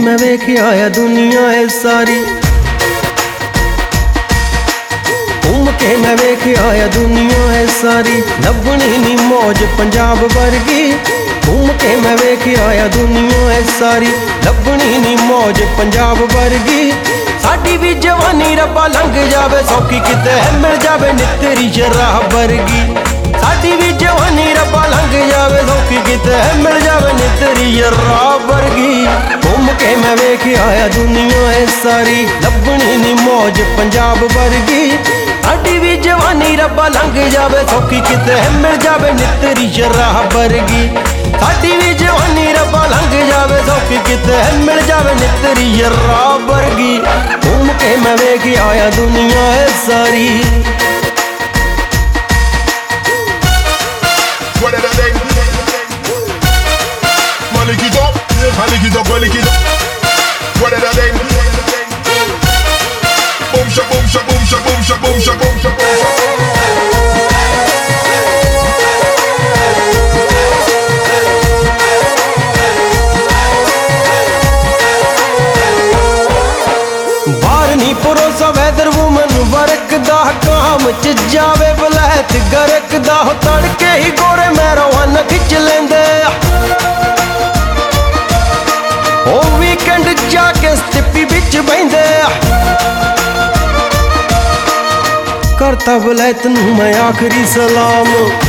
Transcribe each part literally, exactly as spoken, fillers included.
मैं वेख आया दुनिया है सारी, घूम के मैं वेख आया दुनिया है सारी। लभनी नी मौज पंजाब वर्गी, घूम के मैं वेख आया दुनिया है सारी। लभनी नी मौज पंजाब वर्गी, साडी भी जवानी रब्बा लंघ जावे सौखी किते मिल जावे नित्तरी शराब वर्गी। साडी भी जवानी रब्बा लंघ जावे सौखी किते मिल जावे नित्तरी शराब वर्गी। घूम के मैं वेख आया दुनिया है सारी, लभनी नी मौज पंजाब वर्गी। साडी भी जवानी रब्बा लंघ जावे सौखी किते मिल जावे नित्तरी शराब वर्गी। साडी भी जवानी रब्बा लंघ जावे सौखी किते मिल जावे नित्तरी शराब वर्गी। घूम के मैं वेख आया दुनिया है सारी। Lick it up, I lick it up, I lick it up. What did I do? Boom sha boom sha boom sha boom sha boom sha boom sha boom sha. बाहर नी परोसा वैदर वूमन वर्क दा काम च जावे बलैत गरक दा हो तड़के ही गोरे मैरों हन खिच लेंदे। ओ वीकेंड जाके स्टिप्पी बिच बहिंदे, करता वलैत नूं मैं आखरी सलाम।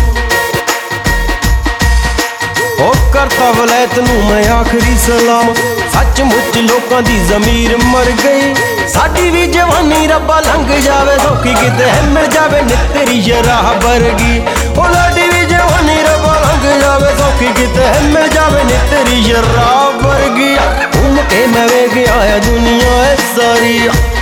ओ करता वलैत नूं मैं आखरी सलाम। सचमुच लोकां दी ज़मीर मर गई, साडी भी जवानी रब्बा लंघ जावे सौखी किते मिल जावे नित्तरी शराब वर्गी। ओ साडी भी जवानी रब्बा लंघ जावे सौखी किते मिल जावे नित्तरी शराब वर्गी। घूम के मैं वेख आया दुनिया है सारी।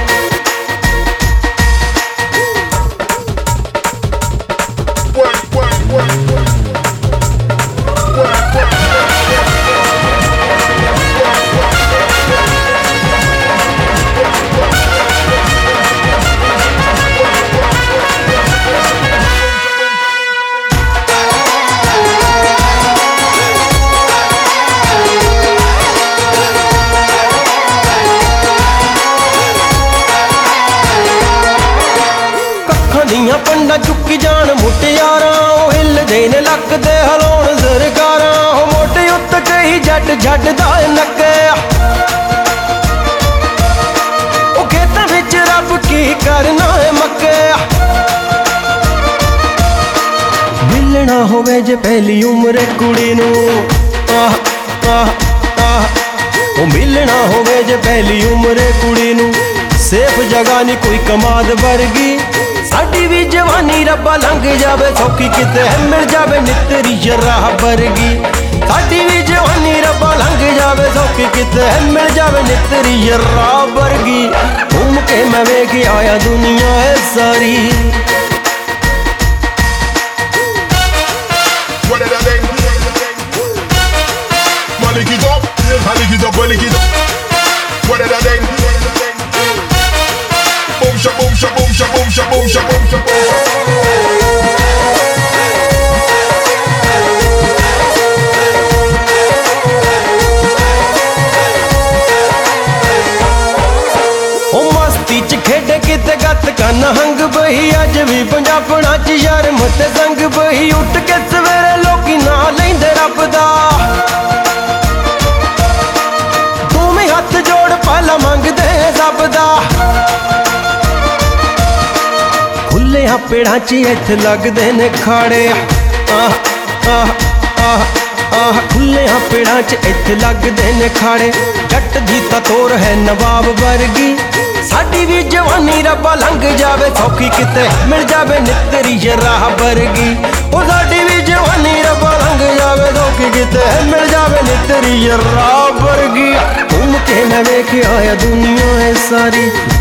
ਦੀਆਂ ਪੰਡਾ ਚੁੱਕੀ ਜਾਣ ਮੁਟਿਆਰਾਂ, ਉਹ ਹਿੱਲਦੇ ਨੇ ਲੱਕ ਦੇ ਹਲਾਉਣ ਸਰਕਾਰਾਂ। ਉਹ ਮੋਢੇ ਉੱਤੇ ਕਹੀ ਜੱਟ ਛੱਡਦਾ ਨੱਕੇ, ਉਹ ਖੇਤਾਂ ਵਿੱਚ ਰੱਬ ਕੀ ਕਰਨਾ ਹੈ ਮੱਕੇ। ਮਿਲਣਾ ਹੋਵੇ ਜੇ ਪਹਿਲੀ ਉਮਰੇ ਕੁੜੀ ਨੂੰ, ਆਹ ਆਹ ਆਹ ਉਹ ਮਿਲਣਾ ਹੋਵੇ ਜੇ ਪਹਿਲੀ ਉਮਰੇ ਕੁੜੀ ਨੂੰ, ਸੇਫ ਜਗ੍ਹਾ ਨਹੀਂ ਕੋਈ ਕਮਾਦ ਵਰਗੀ। साडी भी जवानी रब्बा लंघ जावे सौखी किते मिल जावे नित्तरी शराब वर्गी। साडी भी जवानी रब्बा लंघ जावे सौखी किते मिल जावे नित्तरी शराब वर्गी। घूम के मैं वेख आया दुनिया है सारी। What did I do? I lick it up, I lick it up, I lick it up. What did I do? Boom sha boom sha boom sha boom sha boom sha boom sha boom sha. ओ मस्ती च खेडे किते गत कन हंग बही, अज भी पंजाबणा च शर्म ते संग बही। उठ के सवेरे लोकी ना लैंदे रब दा, दोवें हत्थ जोड़ पाला मंगदे सब दा। खुल्लियां पेड़ां च इत्थे लगदे ने खाड़े, आह आह आह आह खुल्लियां पेड़ां च इत्थे लगदे ने खाड़े। जट दी तां तोर है नवाब वर्गी, साडी भी जवानी रब्बा लंघ जावे सौखी किते मिल जावे नित्तरी शराब वर्गी। ओ साडी भी जवानी रब्बा लंघ जावे सौखी किते मिल जावे नित्तरी शराब वर्गी। घूम के मैं वेख आया दुनिया है सारी।